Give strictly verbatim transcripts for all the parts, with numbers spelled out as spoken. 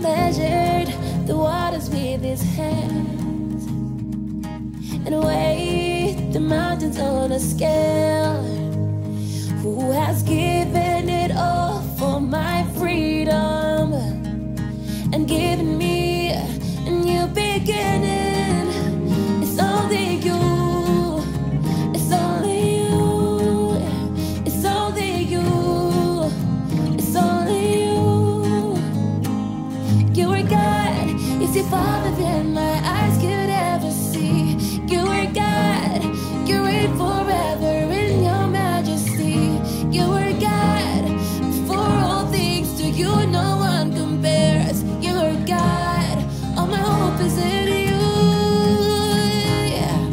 measured the waters with his hands and weighed the mountains on a scale. Who has given it all for my freedom and given me a new beginning? It's only you. It's only you. It's only you. It's only you. You are God. You see farther than my eyes could ever see. You are God. You reign forever in your majesty. You are God. Before all things, to you no one compares. You are God. All my hope is in you. Yeah.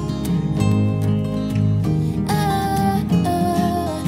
Ah, ah.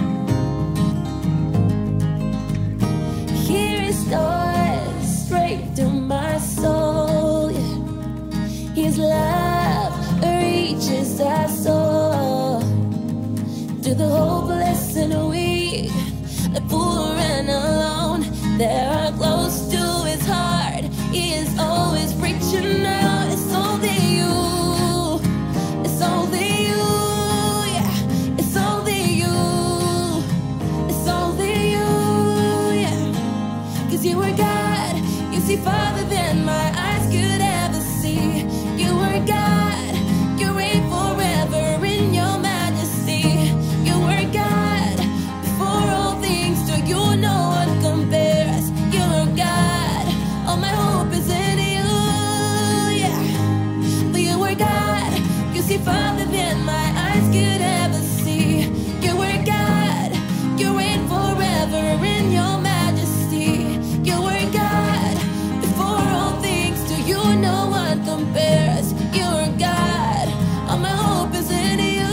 He restores straight to my soul. Yeah. His love reaches our soul. To the hopeless and weak, the poor and alone, they are close to his heart. He is always reaching out. It's only you. It's only you. Yeah. It's only you. It's only you. Yeah. 'Cause you are God. You see farther than my eyes could ever see. You are God. You reign forever in your majesty. You are God. Before all things, to you no one compares. You are God. All my hope is in you. Yeah. But you are God. You see farther than my eyes could ever see. You are God. You reign forever in your majesty. You are God. Before all things, to you no one compares. You are God. All my hope is in you.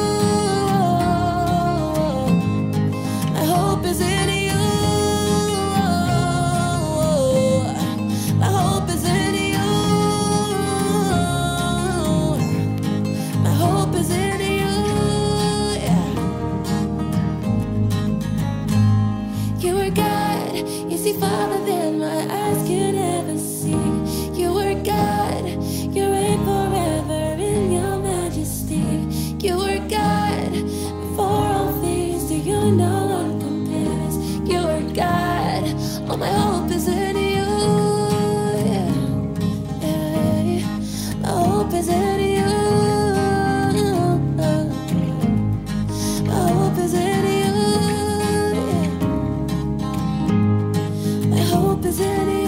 My hope is in you. My hope is in you. My hope is in you. Yeah. You are God. You see farther than my eyes can ever see. You are God. You reign forever in your majesty. You are God. Before all things, to you no one compares. You are God. All my hope is in you. Yeah. Yeah. My hope is in you. My hope is in you. Yeah. My hope is in you.